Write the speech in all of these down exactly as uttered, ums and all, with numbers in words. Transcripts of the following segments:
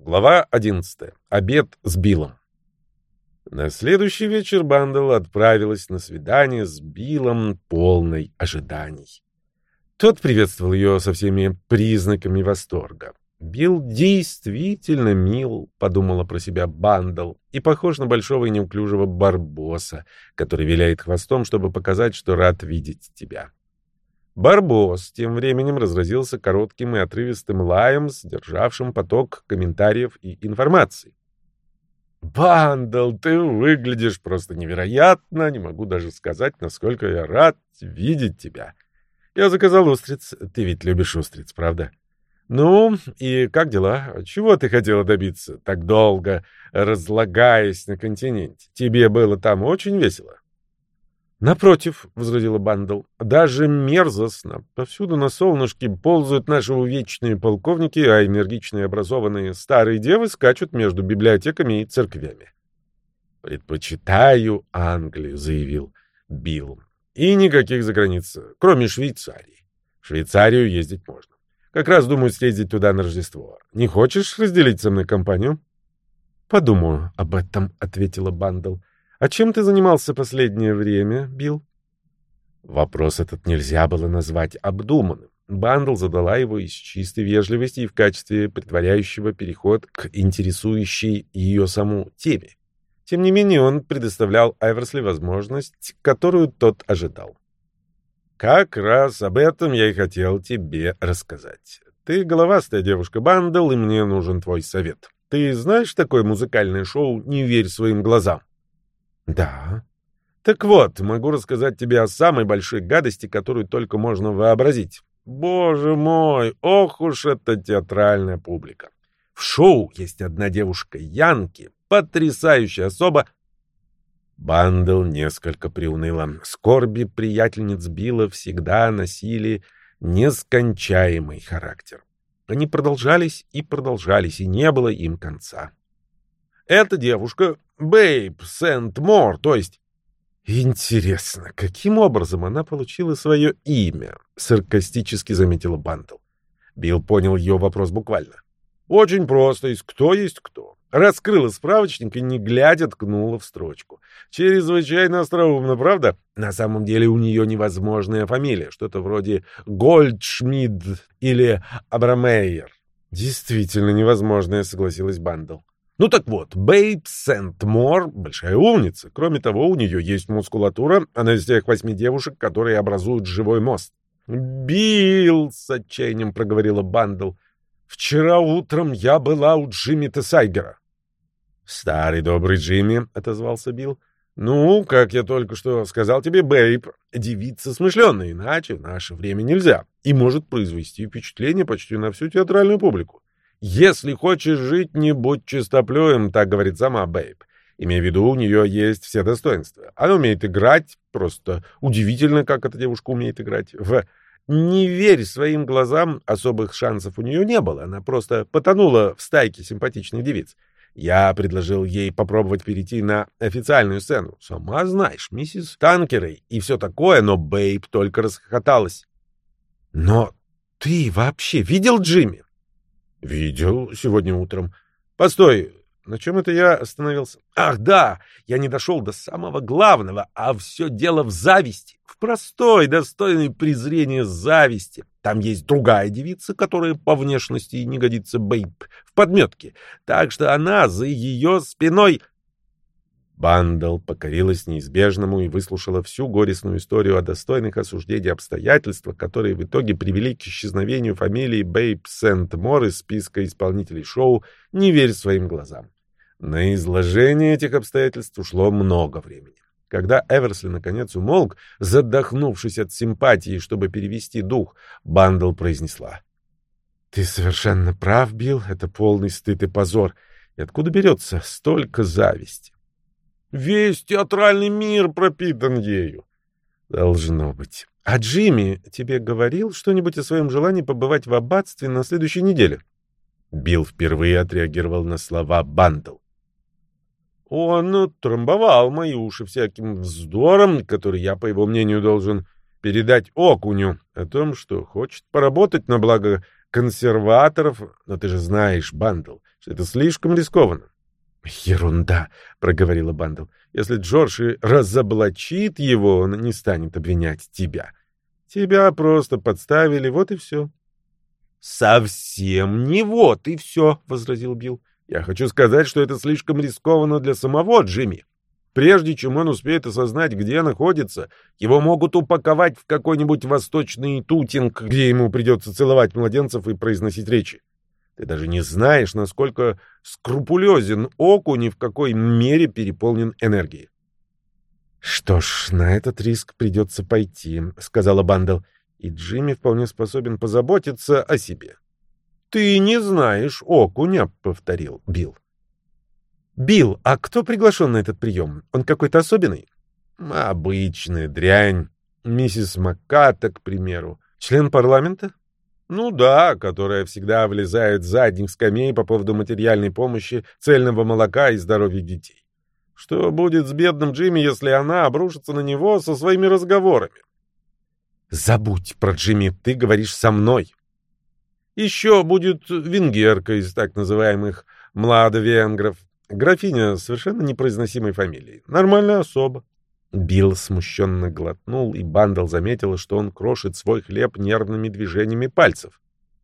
Глава одиннадцатая. Обед с Биллом. На следующий вечер Бандл отправилась на свидание с Биллом, полной ожиданий. Тот приветствовал ее со всеми признаками восторга. «Билл действительно мил», — подумала про себя Бандл, и похож на большого и неуклюжего барбоса, который виляет хвостом, чтобы показать, что рад видеть тебя. Барбос тем временем разразился коротким и отрывистым лаем, сдержавшим поток комментариев и информации. «Бандл, ты выглядишь просто невероятно, не могу даже сказать, насколько я рад видеть тебя. Я заказал устриц, ты ведь любишь устриц, правда? Ну, и как дела? Чего ты хотела добиться, так долго разлагаясь на континенте? Тебе было там очень весело?» «Напротив», — возразила Бандл, — «даже мерзостно. Повсюду на солнышке ползают наши увечные полковники, а энергичные образованные старые девы скачут между библиотеками и церквями». «Предпочитаю Англию», — заявил Билл. «И никаких заграниц, кроме Швейцарии. В Швейцарию ездить можно. Как раз думаю съездить туда на Рождество. Не хочешь разделить со мной компанию?» «Подумаю об этом», — ответила Бандл. «А чем ты занимался последнее время, Билл?» Вопрос этот нельзя было назвать обдуманным. Бандл задала его из чистой вежливости и в качестве предваряющего переход к интересующей ее саму теме. Тем не менее, он предоставлял Эверсли возможность, которую тот ожидал. «Как раз об этом я и хотел тебе рассказать. Ты головастая девушка, Бандл, и мне нужен твой совет. Ты знаешь такое музыкальное шоу «Не верь своим глазам»?» «Да». «Так вот, могу рассказать тебе о самой большой гадости, которую только можно вообразить. Боже мой, ох уж эта театральная публика. В шоу есть одна девушка Янки, потрясающая особа». Бандл несколько приуныла. Скорби приятельниц Билла всегда носили нескончаемый характер. Они продолжались и продолжались, и не было им конца. «Эта девушка Бэйб Сент-Мор, то есть...» «Интересно, каким образом она получила свое имя?» — саркастически заметила Бандл. Билл понял ее вопрос буквально. «Очень просто, из кто есть кто». Раскрыла справочник и, не глядя, ткнула в строчку. Чрезвычайно остроумно, правда? На самом деле у нее невозможная фамилия, что-то вроде Гольдшмидт или Абрамейер. «Действительно невозможная», — согласилась Бандл. Ну так вот, Бэйб Сент-Мор — большая умница. Кроме того, у нее есть мускулатура. Она из тех восьми девушек, которые образуют живой мост. «Билл!» — с отчаянием проговорила Бандл. «Вчера утром я была у Джимми Тесайгера». «Старый добрый Джимми», — отозвался Билл. «Ну, как я только что сказал тебе, Бэйб — девица смышленая, иначе в наше время нельзя, и может произвести впечатление почти на всю театральную публику. Если хочешь жить, не будь чистоплюем», — так говорит сама Бэйб. Имея в виду, у нее есть все достоинства. Она умеет играть, просто удивительно, как эта девушка умеет играть. В «Не верь своим глазам» особых шансов у нее не было, она просто потонула в стайке симпатичных девиц. Я предложил ей попробовать перейти на официальную сцену. Сама знаешь, миссис Танкерей и все такое, но Бэйб только расхохоталась. «Но ты вообще видел Джимми?» «Видел сегодня утром. Постой, на чем это я остановился? Ах, да, я не дошел до самого главного, а все дело в зависти, в простой, достойной презрения зависти. Там есть другая девица, которая по внешности не годится Бэйб в подметке, так что она за ее спиной...» Бандл покорилась неизбежному и выслушала всю горестную историю о достойных осуждения обстоятельствах, которые в итоге привели к исчезновению фамилии Бэйб Сент-Мор из списка исполнителей шоу «Не верь своим глазам». На изложение этих обстоятельств ушло много времени. Когда Эверсли наконец умолк, задохнувшись от симпатии, чтобы перевести дух, Бандл произнесла: «Ты совершенно прав, Билл, это полный стыд и позор. И откуда берется столько зависти?» «Весь театральный мир пропитан ею». «Должно быть. А Джимми тебе говорил что-нибудь о своем желании побывать в аббатстве на следующей неделе?» Билл впервые отреагировал на слова Бандл. «Он трамбовал мои уши всяким вздором, который я, по его мнению, должен передать окуню, о том, что хочет поработать на благо консерваторов, но ты же знаешь, Бандл, что это слишком рискованно. «Ерунда», — проговорила Бандл. «Если Джордж и разоблачит его, он не станет обвинять тебя. Тебя просто подставили, вот и все». «Совсем не вот и все», — возразил Билл. «Я хочу сказать, что это слишком рискованно для самого Джимми. Прежде чем он успеет осознать, где находится, его могут упаковать в какой-нибудь восточный тутинг, где ему придется целовать младенцев и произносить речи. Ты даже не знаешь, насколько скрупулезен Окунь и в какой мере переполнен энергией». «Что ж, на этот риск придется пойти», — сказала Бандл. «И Джимми вполне способен позаботиться о себе». «Ты не знаешь Окуня», — повторил Билл. «Билл, а кто приглашен на этот прием? Он какой-то особенный?» «Обычная дрянь. Миссис Макката, к примеру. Член парламента?» «Ну да, которая всегда влезает с задних скамей по поводу материальной помощи, цельного молока и здоровья детей. Что будет с бедным Джимми, если она обрушится на него со своими разговорами?» «Забудь про Джимми, ты говоришь со мной». «Еще будет венгерка из так называемых младовенгров. Графиня совершенно непроизносимой фамилии. Нормальная особа». Билл смущенно глотнул, и Бандл заметила, что он крошит свой хлеб нервными движениями пальцев.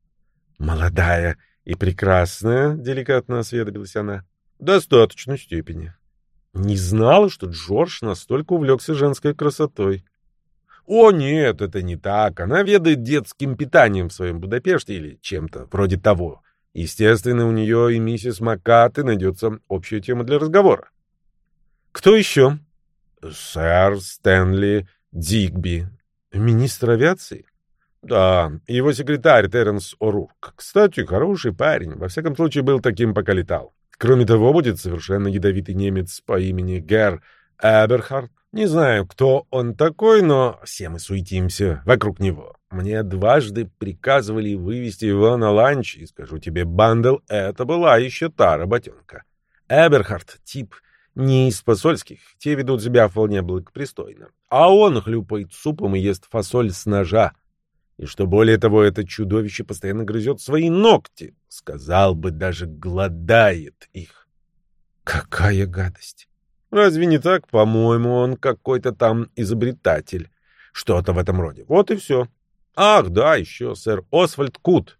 «Молодая и прекрасная», — деликатно осведомилась она. «В достаточной степени». «Не знала, что Джордж настолько увлекся женской красотой». «О, нет, это не так. Она ведает детским питанием в своем Будапеште или чем-то вроде того. Естественно, у нее и миссис Маккаты найдется общая тема для разговора». «Кто еще?» «Сэр Стэнли Дигби». «Министр авиации?» «Да, его секретарь Теренс О'Рурк. Кстати, хороший парень. Во всяком случае, был таким, пока летал. Кроме того, будет совершенно ядовитый немец по имени Герр Эберхард. Не знаю, кто он такой, но все мы суетимся вокруг него. Мне дважды приказывали вывести его на ланч, и скажу тебе, Бандл, это была еще та работенка. Эберхард — тип не из посольских, те ведут себя вполне благопристойно. А он хлюпает супом и ест фасоль с ножа. И что более того, это чудовище постоянно грызет свои ногти. Сказал бы, даже гладает их». «Какая гадость!» «Разве не так? По-моему, он какой-то там изобретатель. Что-то в этом роде. Вот и все. Ах, да, еще сэр Освальд Кут».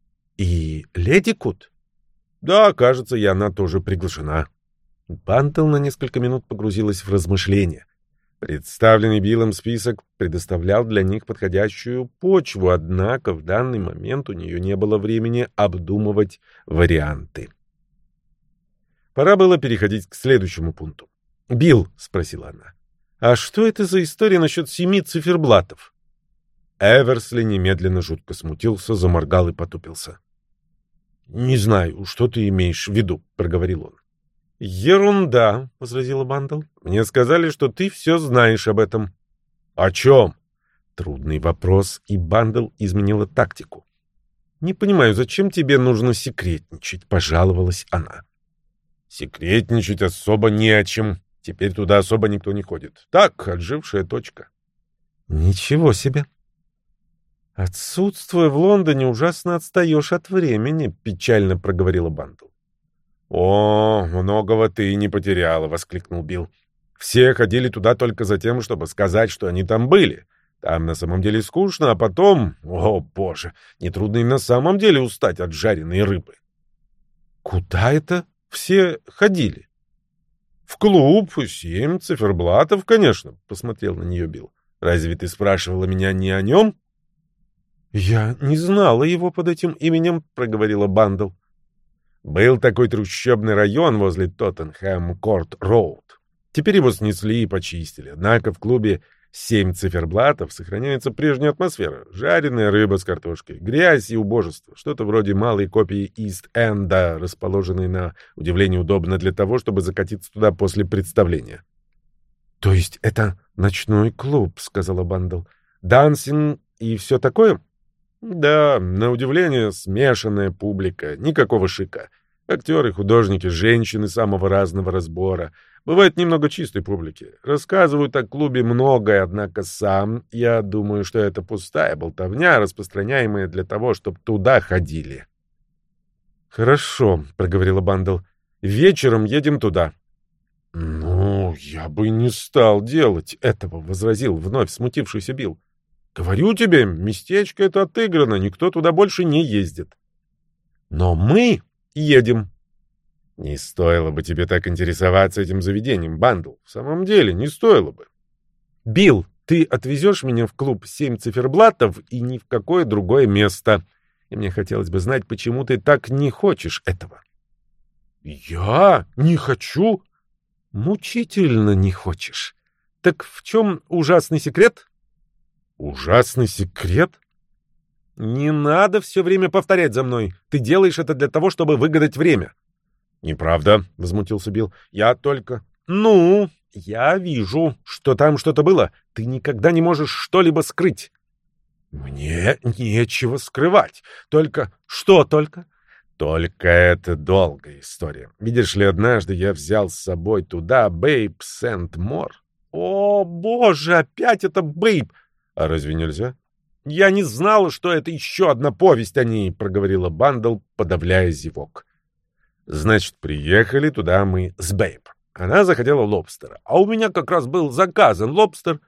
«И леди Кут?» «Да, кажется, и она тоже приглашена». Бандл на несколько минут погрузилась в размышления. Представленный Биллом список предоставлял для них подходящую почву, однако в данный момент у нее не было времени обдумывать варианты. Пора было переходить к следующему пункту. «Билл», — спросила она, — «а что это за история насчет семи циферблатов?» Эверсли немедленно жутко смутился, заморгал и потупился. «Не знаю, что ты имеешь в виду», — проговорил он. «Ерунда», — возразила Бандл. «Мне сказали, что ты все знаешь об этом». «О чем?» Трудный вопрос, и Бандл изменила тактику. «Не понимаю, зачем тебе нужно секретничать?» — пожаловалась она. «Секретничать особо не о чем. Теперь туда особо никто не ходит. Так, отжившая точка». «Ничего себе!» «Отсутствуя в Лондоне, ужасно отстаешь от времени», — печально проговорила Бандл. «О, многого ты не потеряла», — воскликнул Билл. «Все ходили туда только за тем, чтобы сказать, что они там были. Там на самом деле скучно, а потом, о боже, нетрудно и на самом деле устать от жареной рыбы». «Куда это все ходили?» «В клуб, семь циферблатов, конечно», — посмотрел на нее Билл. «Разве ты спрашивала меня не о нем?» «Я не знала его под этим именем», — проговорила Бандл. «Был такой трущобный район возле Тоттенхэм-Корт-Роуд. Теперь его снесли и почистили. Однако в клубе «Семь циферблатов» сохраняется прежняя атмосфера. Жареная рыба с картошкой, грязь и убожество. Что-то вроде малой копии Ист-Энда, расположенной на удивление удобно для того, чтобы закатиться туда после представления. «То есть это ночной клуб», — сказала Бандл. «Дансинг и все такое?» «Да, на удивление смешанная публика, никакого шика. Актеры, художники, женщины самого разного разбора. Бывает немного чистой публики. Рассказывают о клубе многое, однако сам я думаю, что это пустая болтовня, распространяемая для того, чтобы туда ходили. «Хорошо», — проговорила Бандл. «Вечером едем туда». «Ну, я бы не стал делать этого», — возразил вновь смутившийся Билл. «Говорю тебе, местечко это отыграно, никто туда больше не ездит». «Но мы едем». «Не стоило бы тебе так интересоваться этим заведением, Бандл. В самом деле, не стоило бы». «Билл, ты отвезешь меня в клуб «Семь циферблатов» и ни в какое другое место. И мне хотелось бы знать, почему ты так не хочешь этого». «Я не хочу?» «Мучительно не хочешь. Так в чем ужасный секрет?» «Ужасный секрет?» «Не надо все время повторять за мной. Ты делаешь это для того, чтобы выгадать время». «Неправда», — возмутился Билл. «Я только...» «Ну, я вижу, что там что-то было. Ты никогда не можешь что-либо скрыть». «Мне нечего скрывать. Только...» «Что только?» «Только это долгая история. Видишь ли, однажды я взял с собой туда Бэйб Сент-Мор». «О, боже, опять это Бэйб!» «А разве нельзя?» «Я не знала, что это еще одна повесть о ней», — проговорила Бандл, подавляя зевок. «Значит, приехали туда мы с Бэйб. Она захотела лобстера, а у меня как раз был заказан лобстер».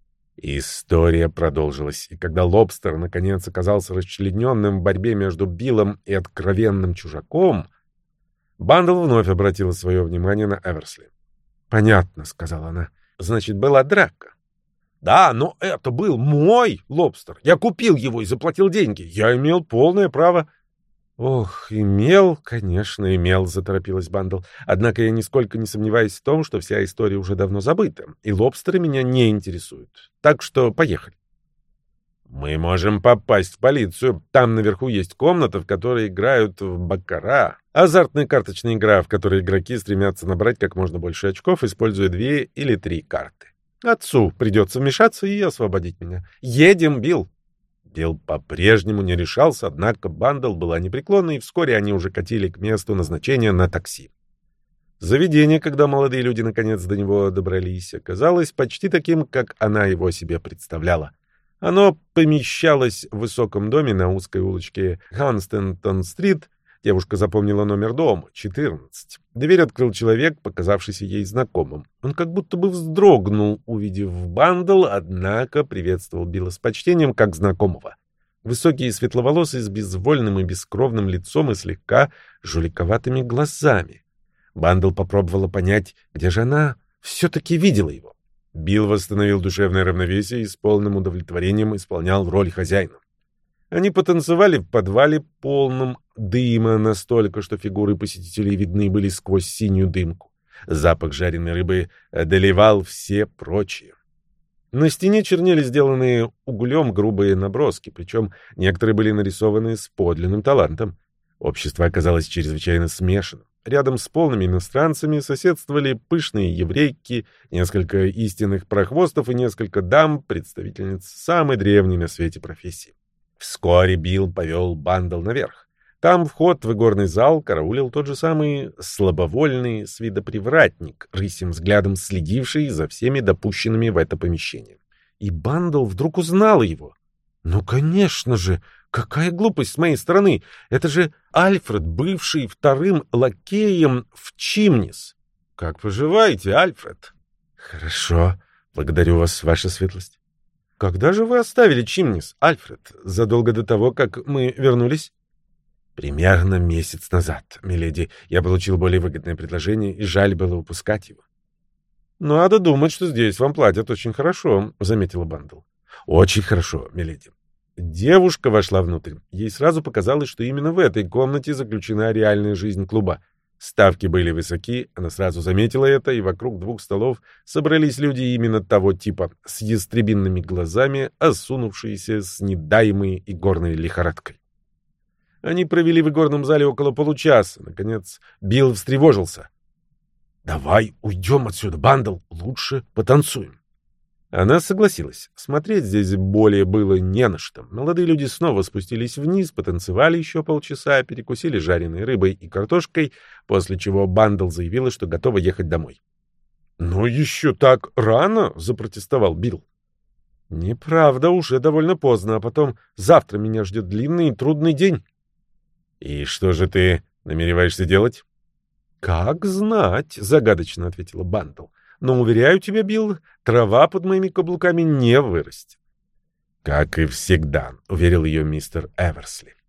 История продолжилась, и когда лобстер наконец оказался расчлененным в борьбе между Биллом и откровенным чужаком, Бандл вновь обратила свое внимание на Эверсли. «Понятно», — сказала она. «Значит, была драка». «Да, но это был мой лобстер. Я купил его и заплатил деньги. Я имел полное право...» «Ох, имел, конечно, имел», — заторопилась Бандл. «Однако я нисколько не сомневаюсь в том, что вся история уже давно забыта, и лобстеры меня не интересуют. Так что поехали». «Мы можем попасть в полицию. Там наверху есть комната, в которой играют в баккара. Азартная карточная игра, в которой игроки стремятся набрать как можно больше очков, используя две или три карты. Отцу придется вмешаться и освободить меня. Едем, Билл». Билл по-прежнему не решался, однако Бандл была непреклонна, и вскоре они уже катили к месту назначения на такси. Заведение, когда молодые люди наконец до него добрались, оказалось почти таким, как она его себе представляла. Оно помещалось в высоком доме на узкой улочке Ханстентон-стрит. Девушка запомнила номер дома — четырнадцать. Дверь открыл человек, показавшийся ей знакомым. Он как будто бы вздрогнул, увидев Бандл, однако приветствовал Билла с почтением, как знакомого. Высокий и светловолосый, с безвольным и бескровным лицом и слегка жуликоватыми глазами. Бандл попробовала понять, где же она все-таки видела его. Билл восстановил душевное равновесие и с полным удовлетворением исполнял роль хозяина. Они потанцевали в подвале, полном дыма, настолько, что фигуры посетителей видны были сквозь синюю дымку. Запах жареной рыбы одолевал все прочие. На стене чернели сделанные углем грубые наброски, причем некоторые были нарисованы с подлинным талантом. Общество оказалось чрезвычайно смешанным. Рядом с полными иностранцами соседствовали пышные еврейки, несколько истинных прохвостов и несколько дам, представительниц самой древней на свете профессии. Вскоре Билл повел Бандл наверх. Там вход в игорный зал караулил тот же самый слабовольный с вида привратник, рысьим взглядом следивший за всеми допущенными в это помещение. И Бандл вдруг узнала его. «Ну, конечно же! Какая глупость с моей стороны! Это же Альфред, бывший вторым лакеем в Чимнис! Как поживаете, Альфред?» «Хорошо. Благодарю вас, ваша светлость». «Когда же вы оставили Чимнис, Альфред? Задолго до того, как мы вернулись?» «Примерно месяц назад, миледи. Я получил более выгодное предложение, и жаль было упускать его». «Надо думать, что здесь вам платят очень хорошо», — заметила Бандл. «Очень хорошо, миледи». Девушка вошла внутрь. Ей сразу показалось, что именно в этой комнате заключена реальная жизнь клуба. Ставки были высоки, она сразу заметила это, и вокруг двух столов собрались люди именно того типа, с ястребинными глазами, осунувшиеся с недаемой игорной лихорадкой. Они провели в игорном зале около получаса. Наконец Билл встревожился. «Давай уйдем отсюда, Бандл, лучше потанцуем». Она согласилась. Смотреть здесь более было не на что. Молодые люди снова спустились вниз, потанцевали еще полчаса, перекусили жареной рыбой и картошкой, после чего Бандл заявила, что готова ехать домой. «Но еще так рано», — запротестовал Билл. «Неправда, уже довольно поздно, а потом завтра меня ждет длинный и трудный день». «И что же ты намереваешься делать?» «Как знать», — загадочно ответила Бандл. «Но, уверяю тебя, Билл, трава под моими каблуками не вырастет». «Как и всегда», — уверил ее мистер Эверсли.